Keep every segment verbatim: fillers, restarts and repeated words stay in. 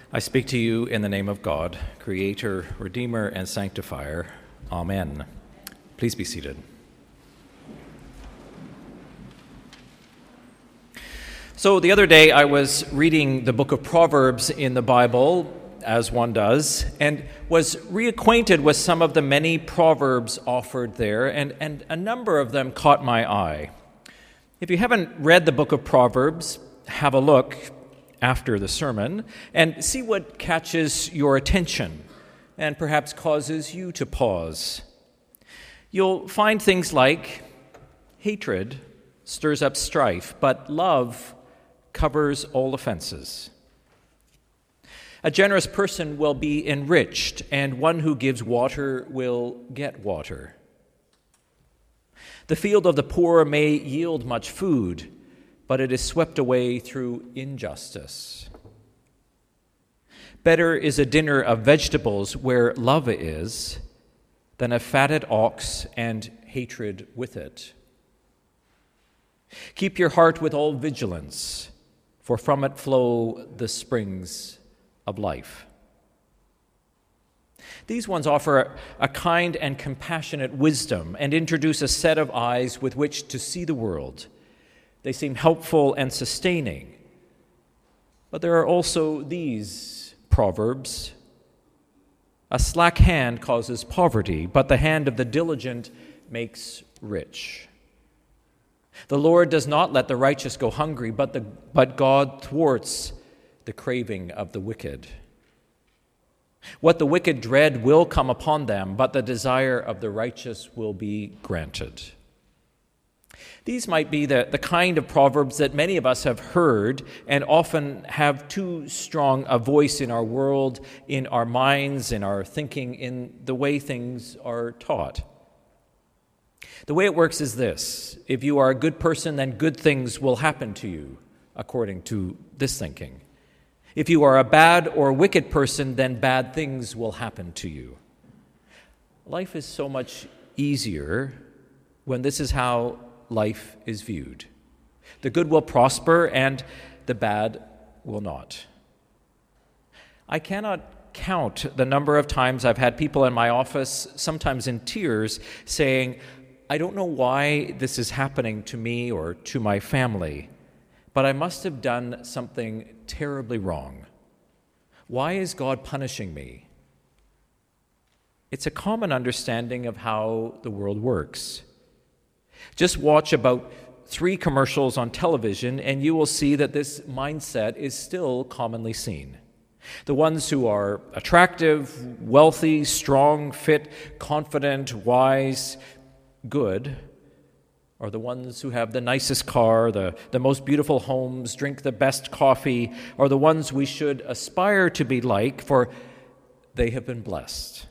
I speak to you in the name of God, Creator, Redeemer, and Sanctifier. Amen. Please be seated. So the other day I was reading the book of Proverbs in the Bible, as one does, and was reacquainted with some of the many proverbs offered there, and, and a number of them caught my eye. If you haven't read the book of Proverbs, have a look after the sermon and see what catches your attention and perhaps causes you to pause. You'll find things like hatred stirs up strife, but love covers all offenses. A generous person will be enriched, and one who gives water will get water. The field of the poor may yield much food, but it is swept away through injustice. Better is a dinner of vegetables where love is than a fatted ox and hatred with it. Keep your heart with all vigilance, for from it flow the springs of life. These ones offer a kind and compassionate wisdom and introduce a set of eyes with which to see the world. They seem helpful and sustaining. But there are also these proverbs. A slack hand causes poverty, but the hand of the diligent makes rich. The Lord does not let the righteous go hungry, but, the, but God thwarts the craving of the wicked. What the wicked dread will come upon them, but the desire of the righteous will be granted. These might be the, the kind of proverbs that many of us have heard and often have too strong a voice in our world, in our minds, in our thinking, in the way things are taught. The way it works is this: if you are a good person, then good things will happen to you, according to this thinking. If you are a bad or wicked person, then bad things will happen to you. Life is so much easier when this is how life is viewed. The good will prosper and the bad will not. I cannot count the number of times I've had people in my office, sometimes in tears, saying, "I don't know why this is happening to me or to my family, but I must have done something terribly wrong. Why is God punishing me?" It's a common understanding of how the world works. Just watch about three commercials on television and you will see that this mindset is still commonly seen. The ones who are attractive, wealthy, strong, fit, confident, wise, good are the ones who have the nicest car, the, the most beautiful homes, drink the best coffee, are the ones we should aspire to be like, for they have been blessed.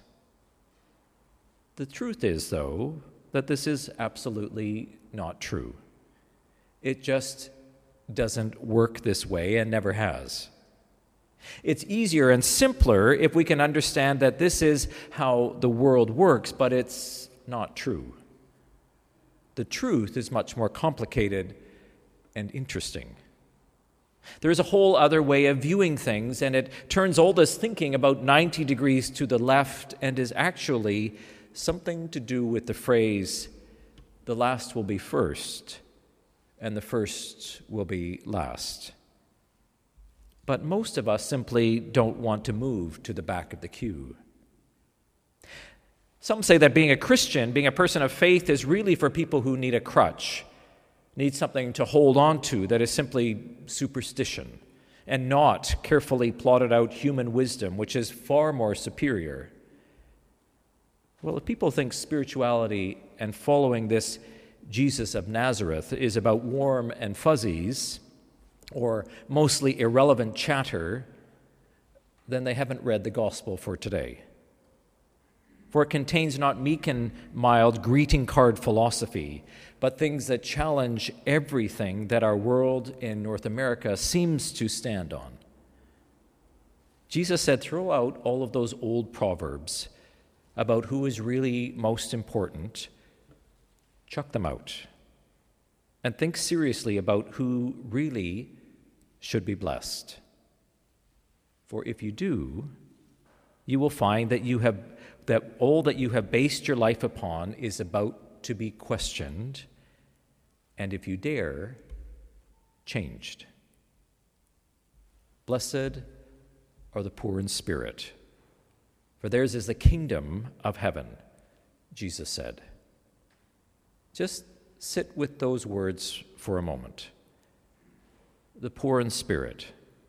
The truth is, though, that this is absolutely not true. It just doesn't work this way and never has. It's easier and simpler if we can understand that this is how the world works, but it's not true. The truth is much more complicated and interesting. There is a whole other way of viewing things, and it turns all this thinking about ninety degrees to the left and is actually something to do with the phrase, "the last will be first, and the first will be last." But most of us simply don't want to move to the back of the queue. Some say that being a Christian, being a person of faith, is really for people who need a crutch, need something to hold on to that is simply superstition, and not carefully plotted out human wisdom, which is far more superior. Well, if people think spirituality and following this Jesus of Nazareth is about warm and fuzzies or mostly irrelevant chatter, then they haven't read the gospel for today. For it contains not meek and mild greeting card philosophy, but things that challenge everything that our world in North America seems to stand on. Jesus said, throw out all of those old proverbs about who is really most important, chuck them out, and think seriously about who really should be blessed. For if you do, you will find that you have that all that you have based your life upon is about to be questioned, and if you dare, changed. Blessed are the poor in spirit, for theirs is the kingdom of heaven, Jesus said. Just sit with those words for a moment. The poor in spirit,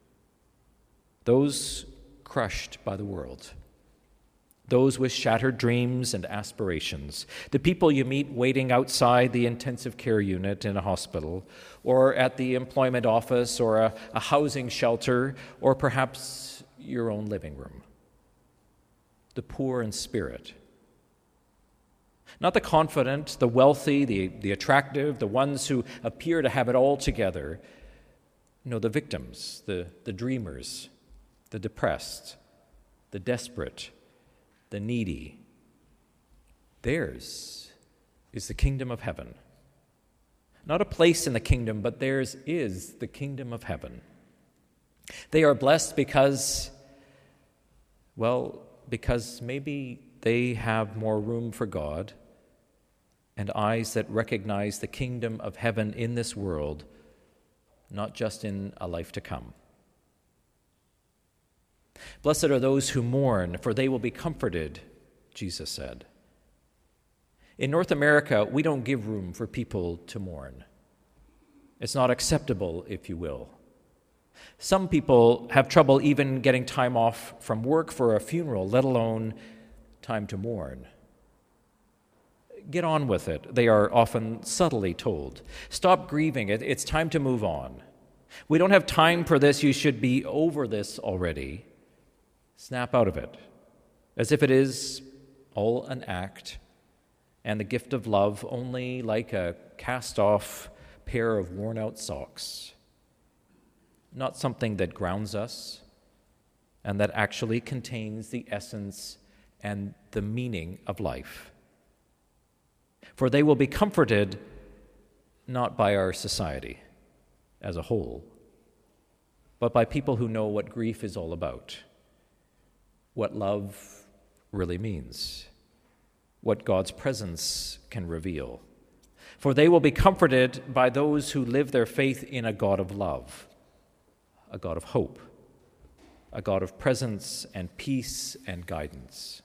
those crushed by the world, those with shattered dreams and aspirations, the people you meet waiting outside the intensive care unit in a hospital, or at the employment office, or a, a housing shelter, or perhaps your own living room. The poor in spirit. Not the confident, the wealthy, the, the attractive, the ones who appear to have it all together. No, the victims, the, the dreamers, the depressed, the desperate, the needy. Theirs is the kingdom of heaven. Not a place in the kingdom, but theirs is the kingdom of heaven. They are blessed because, well, because maybe they have more room for God and eyes that recognize the kingdom of heaven in this world, not just in a life to come. Blessed are those who mourn, for they will be comforted, Jesus said. In North America, we don't give room for people to mourn. It's not acceptable, if you will. Some people have trouble even getting time off from work for a funeral, let alone time to mourn. Get on with it, they are often subtly told. Stop grieving, it's time to move on. We don't have time for this, you should be over this already. Snap out of it, as if it is all an act, and the gift of love only like a cast-off pair of worn-out socks. Not something that grounds us, and that actually contains the essence and the meaning of life. For they will be comforted not by our society as a whole, but by people who know what grief is all about, what love really means, what God's presence can reveal. For they will be comforted by those who live their faith in a God of love, a God of hope, a God of presence and peace and guidance.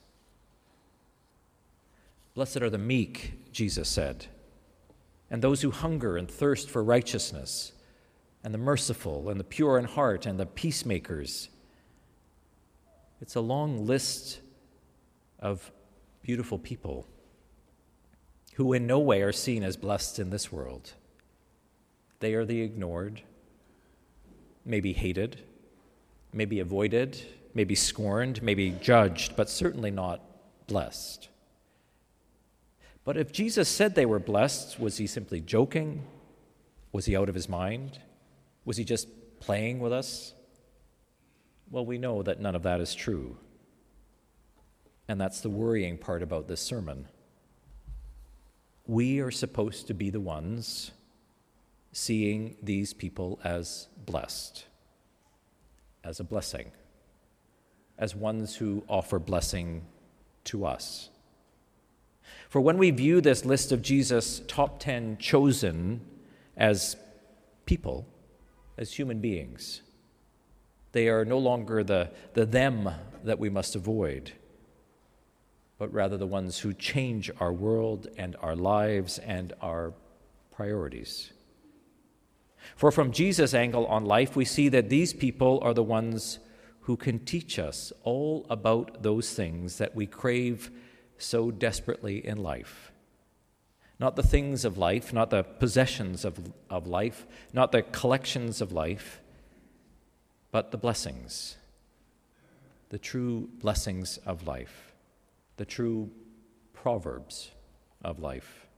Blessed are the meek, Jesus said, and those who hunger and thirst for righteousness, and the merciful, and the pure in heart, and the peacemakers. It's a long list of beautiful people who in no way are seen as blessed in this world. They are the ignored, maybe hated, maybe avoided, maybe scorned, maybe judged, but certainly not blessed. But if Jesus said they were blessed, was he simply joking? Was he out of his mind? Was he just playing with us? Well, we know that none of that is true. And that's the worrying part about this sermon. We are supposed to be the ones seeing these people as blessed, as a blessing, as ones who offer blessing to us. For when we view this list of Jesus' top ten chosen as people, as human beings, they are no longer the, the them that we must avoid, but rather the ones who change our world and our lives and our priorities. For from Jesus' angle on life, we see that these people are the ones who can teach us all about those things that we crave so desperately in life. Not the things of life, not the possessions of, of life, not the collections of life, but the blessings, the true blessings of life, the true proverbs of life.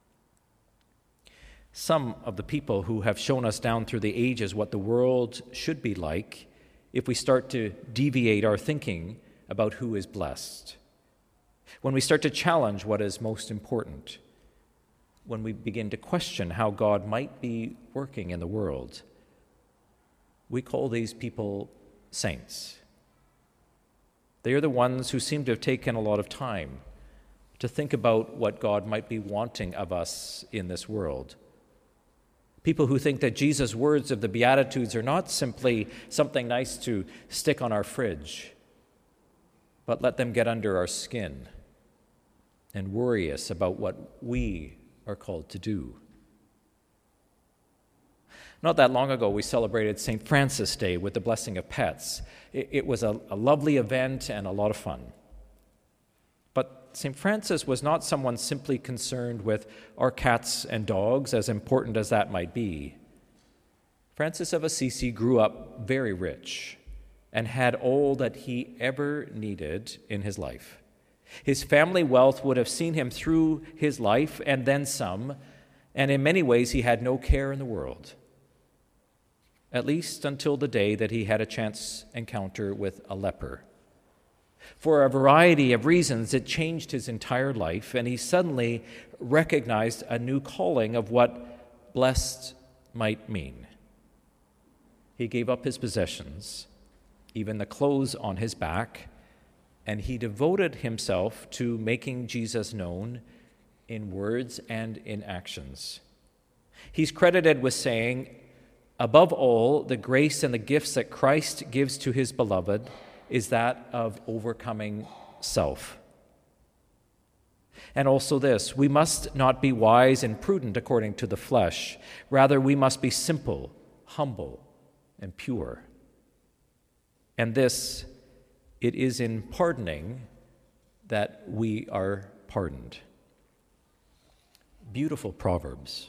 Some of the people who have shown us down through the ages what the world should be like if we start to deviate our thinking about who is blessed, when we start to challenge what is most important, when we begin to question how God might be working in the world. We call these people saints. They are the ones who seem to have taken a lot of time to think about what God might be wanting of us in this world. People who think that Jesus' words of the Beatitudes are not simply something nice to stick on our fridge, but let them get under our skin and worry us about what we are called to do. Not that long ago, we celebrated Saint Francis Day with the blessing of pets. It, it was a, a lovely event and a lot of fun. But Saint Francis was not someone simply concerned with our cats and dogs, as important as that might be. Francis of Assisi grew up very rich and had all that he ever needed in his life. His family wealth would have seen him through his life and then some, and in many ways he had no care in the world, at least until the day that he had a chance encounter with a leper. For a variety of reasons, it changed his entire life, and he suddenly recognized a new calling of what blessed might mean. He gave up his possessions, even the clothes on his back, and he devoted himself to making Jesus known in words and in actions. He's credited with saying, above all, the grace and the gifts that Christ gives to his beloved is that of overcoming self. And also this, we must not be wise and prudent according to the flesh. Rather, we must be simple, humble, and pure. And this, it is in pardoning that we are pardoned. Beautiful Proverbs.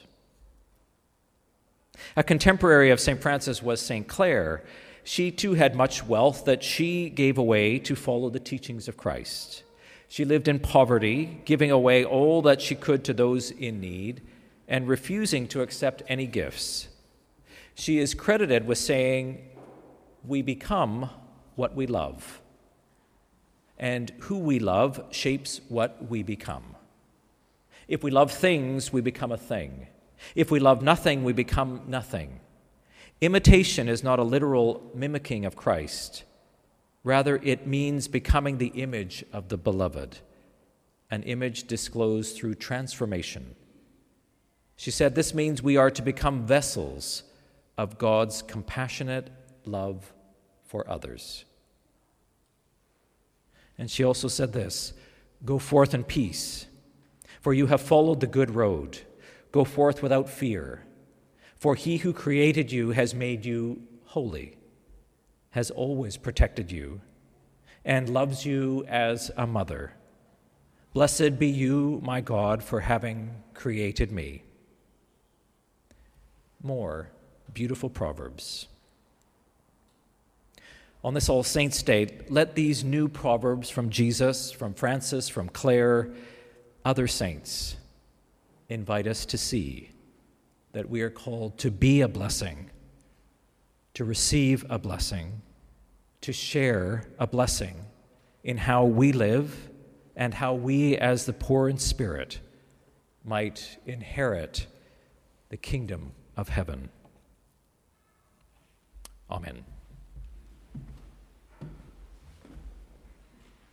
A contemporary of Saint Francis was Saint Clare. She too had much wealth that she gave away to follow the teachings of Christ. She lived in poverty, giving away all that she could to those in need and refusing to accept any gifts. She is credited with saying, "We become what we love, and who we love shapes what we become. If we love things, we become a thing. If we love nothing, we become nothing." Imitation is not a literal mimicking of Christ. Rather, it means becoming the image of the beloved, an image disclosed through transformation. She said this means we are to become vessels of God's compassionate love for others. And she also said this, "Go forth in peace, for you have followed the good road. Go forth without fear. For he who created you has made you holy, has always protected you, and loves you as a mother. Blessed be you, my God, for having created me." More beautiful Proverbs. On this All Saints' Day, let these new Proverbs from Jesus, from Francis, from Clare, other saints, invite us to see that we are called to be a blessing, to receive a blessing, to share a blessing in how we live and how we, as the poor in spirit, might inherit the kingdom of heaven. Amen.